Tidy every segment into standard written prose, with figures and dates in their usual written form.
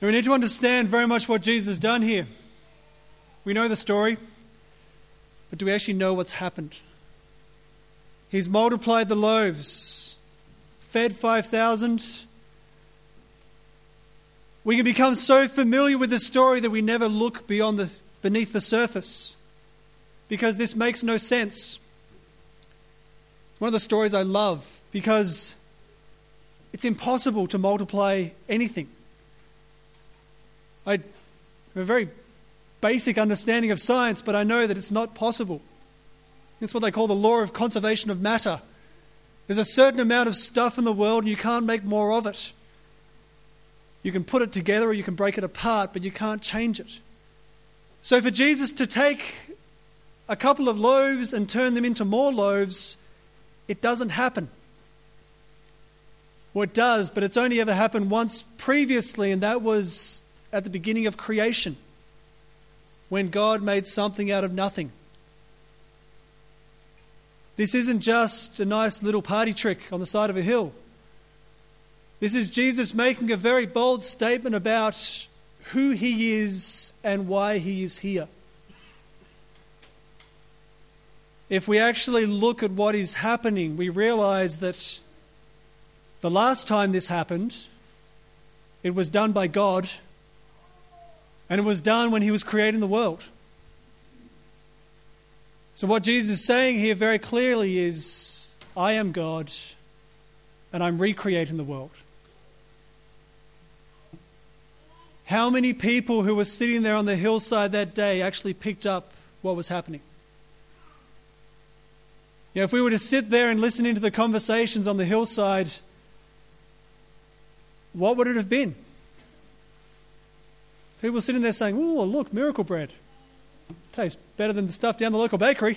And we need to understand very much what Jesus has done here. We know the story, but do we actually know what's happened? He's multiplied the loaves, fed 5,000. We can become so familiar with the story that we never look beneath the surface, because this makes no sense. One of the stories I love, because it's impossible to multiply anything. I have a very basic understanding of science, but I know that it's not possible. It's what they call the law of conservation of matter. There's a certain amount of stuff in the world and you can't make more of it. You can put it together or you can break it apart, but you can't change it. So for Jesus to take a couple of loaves and turn them into more loaves, it doesn't happen. Well, it does, but it's only ever happened once previously, and that was at the beginning of creation, when God made something out of nothing. This isn't just a nice little party trick on the side of a hill. This is Jesus making a very bold statement about who he is and why he is here. If we actually look at what is happening, we realize that the last time this happened, it was done by God, and it was done when he was creating the world. So what Jesus is saying here very clearly is, I am God, and I'm recreating the world. How many people who were sitting there on the hillside that day actually picked up what was happening? You know, if we were to sit there and listen into the conversations on the hillside, what would it have been? People sitting there saying, "Oh, look, miracle bread. Tastes better than the stuff down the local bakery."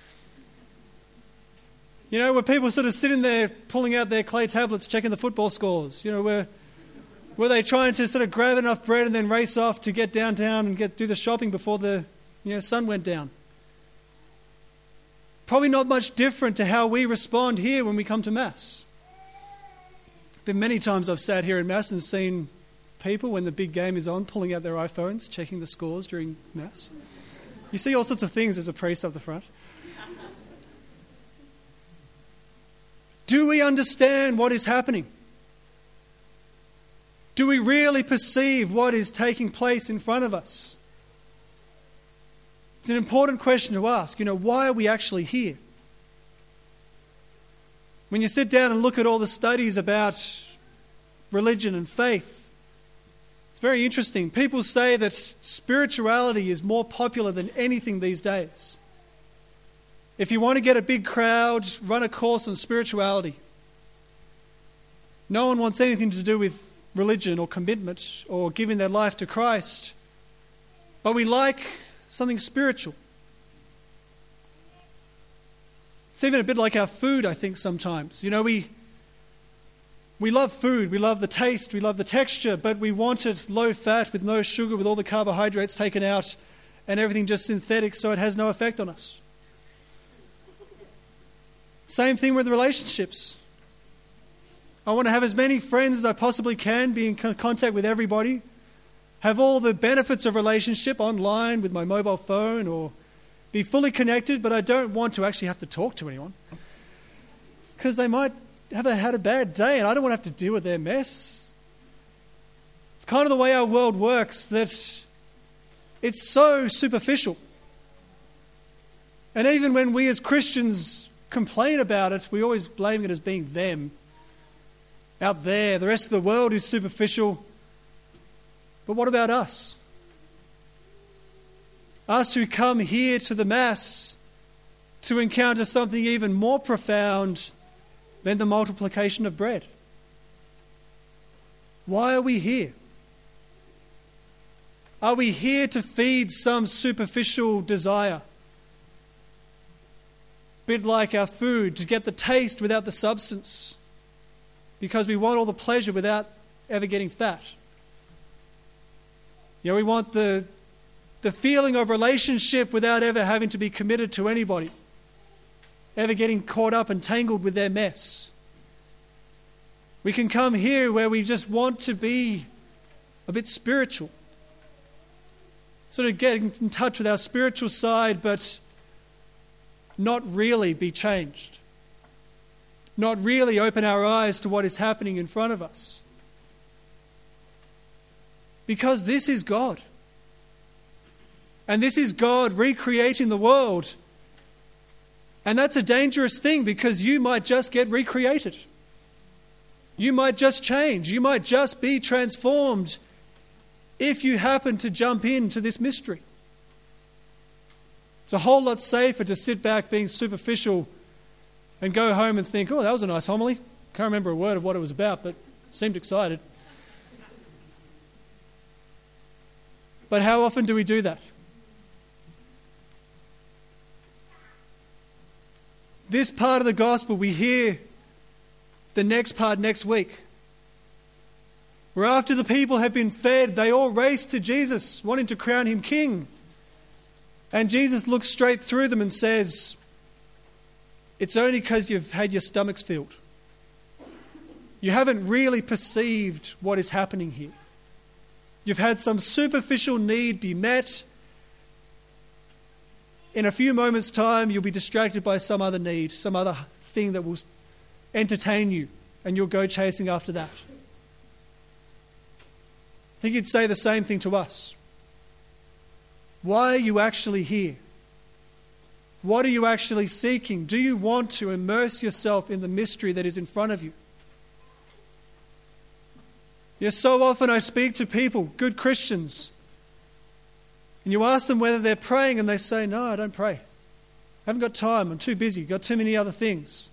You know, were people sort of sitting there pulling out their clay tablets, checking the football scores? You know, were they trying to sort of grab enough bread and then race off to get downtown and do the shopping before the sun went down? Probably not much different to how we respond here when we come to Mass. Been many times I've sat here in Mass and seen people, when the big game is on, pulling out their iPhones, checking the scores during Mass. You see all sorts of things as a priest up the front. Do we understand what is happening? Do we really perceive what is taking place in front of us? It's an important question to ask. Why are we actually here? When you sit down and look at all the studies about religion and faith, it's very interesting. People say that spirituality is more popular than anything these days. If you want to get a big crowd, run a course on spirituality. No one wants anything to do with religion or commitment or giving their life to Christ. But we like something spiritual. It's even a bit like our food, I think, sometimes. We love food, we love the taste, we love the texture, but we want it low fat with no sugar, with all the carbohydrates taken out and everything just synthetic so it has no effect on us. Same thing with relationships. I want to have as many friends as I possibly can, be in contact with everybody, have all the benefits of relationship online with my mobile phone, or be fully connected, but I don't want to actually have to talk to anyone because they might have had a bad day and I don't want to have to deal with their mess. It's kind of the way our world works, that it's so superficial. And even when we as Christians complain about it, we always blame it as being them out there. The rest of the world is superficial. But what about us? Us who come here to the Mass to encounter something even more profound than the multiplication of bread. Why are we here? Are we here to feed some superficial desire? A bit like our food, to get the taste without the substance, because we want all the pleasure without ever getting fat. We want the feeling of relationship without ever having to be committed to anybody, ever getting caught up and tangled with their mess. We can come here where we just want to be a bit spiritual. Sort of get in touch with our spiritual side, but not really be changed. Not really open our eyes to what is happening in front of us. Because this is God. And this is God recreating the world. And that's a dangerous thing, because you might just get recreated. You might just change. You might just be transformed if you happen to jump into this mystery. It's a whole lot safer to sit back being superficial and go home and think, oh, that was a nice homily. Can't remember a word of what it was about, but seemed excited. But how often do we do that? This part of the gospel, we hear the next part next week, where after the people have been fed, they all race to Jesus, wanting to crown him king. And Jesus looks straight through them and says, it's only because you've had your stomachs filled. You haven't really perceived what is happening here. You've had some superficial need be met. In a few moments' time, you'll be distracted by some other need, some other thing that will entertain you, and you'll go chasing after that. I think he'd say the same thing to us. Why are you actually here? What are you actually seeking? Do you want to immerse yourself in the mystery that is in front of you? Yes, so often I speak to people, good Christians, and you ask them whether they're praying, and they say, no, I don't pray. I haven't got time. I'm too busy. Got too many other things.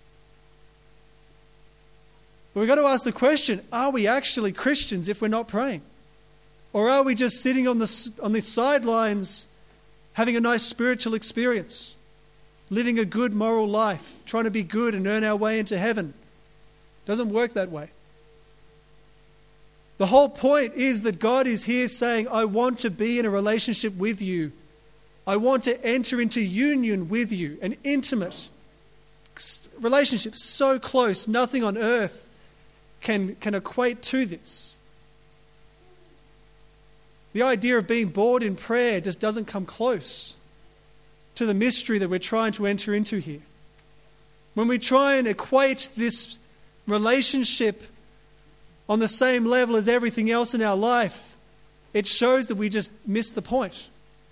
But we've got to ask the question, are we actually Christians if we're not praying? Or are we just sitting on the sidelines having a nice spiritual experience, living a good moral life, trying to be good and earn our way into heaven? It doesn't work that way. The whole point is that God is here saying, I want to be in a relationship with you. I want to enter into union with you, an intimate relationship so close, nothing on earth can equate to this. The idea of being bored in prayer just doesn't come close to the mystery that we're trying to enter into here. When we try and equate this relationship on the same level as everything else in our life, it shows that we just miss the point.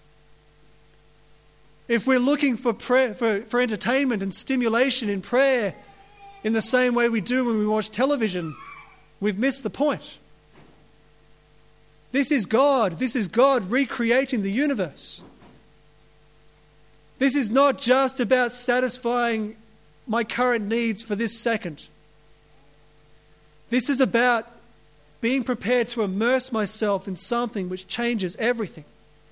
If we're looking for prayer, for entertainment and stimulation in prayer in the same way we do when we watch television, we've missed the point. This is God. This is God recreating the universe. This is not just about satisfying my current needs for this second. This is about being prepared to immerse myself in something which changes everything.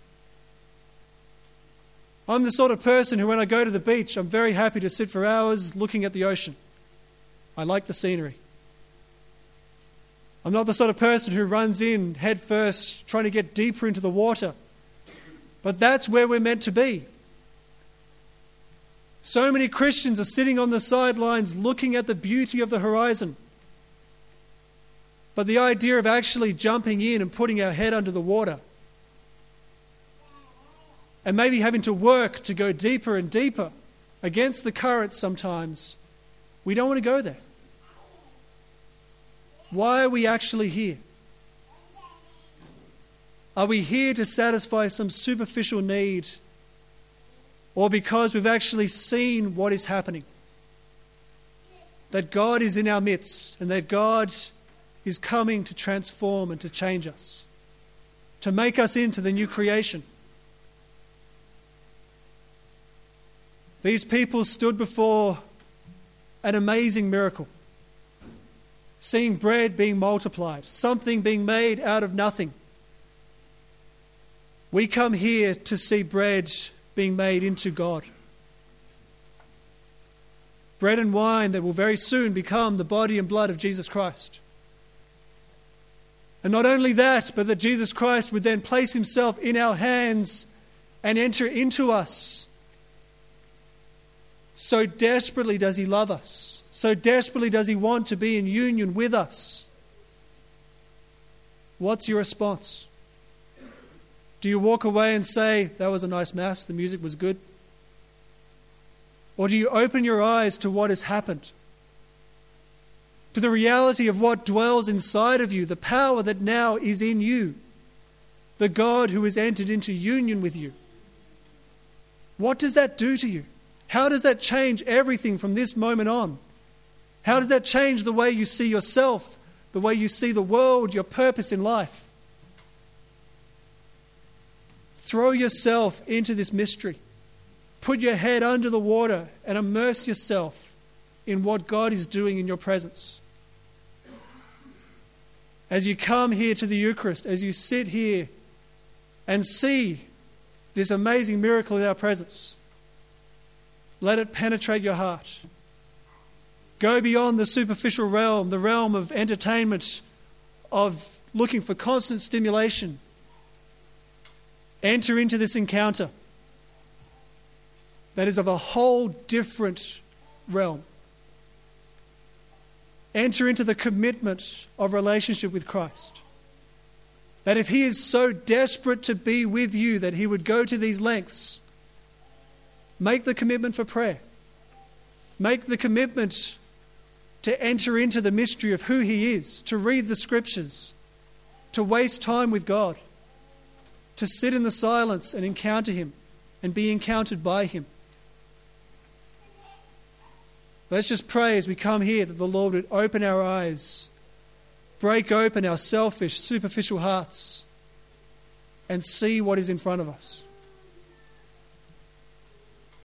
I'm the sort of person who, when I go to the beach, I'm very happy to sit for hours looking at the ocean. I like the scenery. I'm not the sort of person who runs in head first, trying to get deeper into the water. But that's where we're meant to be. So many Christians are sitting on the sidelines looking at the beauty of the horizon. But the idea of actually jumping in and putting our head under the water, and maybe having to work to go deeper and deeper against the current sometimes, we don't want to go there. Why are we actually here? Are we here to satisfy some superficial need, or because we've actually seen what is happening? That God is in our midst, and that God is coming to transform and to change us, to make us into the new creation. These people stood before an amazing miracle, seeing bread being multiplied, something being made out of nothing. We come here to see bread being made into God. Bread and wine that will very soon become the body and blood of Jesus Christ. And not only that, but that Jesus Christ would then place himself in our hands and enter into us. So desperately does he love us. So desperately does he want to be in union with us. What's your response? Do you walk away and say, that was a nice mass, the music was good? Or do you open your eyes to what has happened? To the reality of what dwells inside of you, the power that now is in you, the God who has entered into union with you. What does that do to you? How does that change everything from this moment on? How does that change the way you see yourself, the way you see the world, your purpose in life? Throw yourself into this mystery. Put your head under the water and immerse yourself in what God is doing in your presence. As you come here to the Eucharist, as you sit here and see this amazing miracle in our presence, let it penetrate your heart. Go beyond the superficial realm, the realm of entertainment, of looking for constant stimulation. Enter into this encounter that is of a whole different realm. Enter into the commitment of relationship with Christ. That if he is so desperate to be with you that he would go to these lengths, make the commitment for prayer. Make the commitment to enter into the mystery of who he is, to read the scriptures, to waste time with God, to sit in the silence and encounter him and be encountered by him. Let's just pray as we come here that the Lord would open our eyes, break open our selfish, superficial hearts, and see what is in front of us.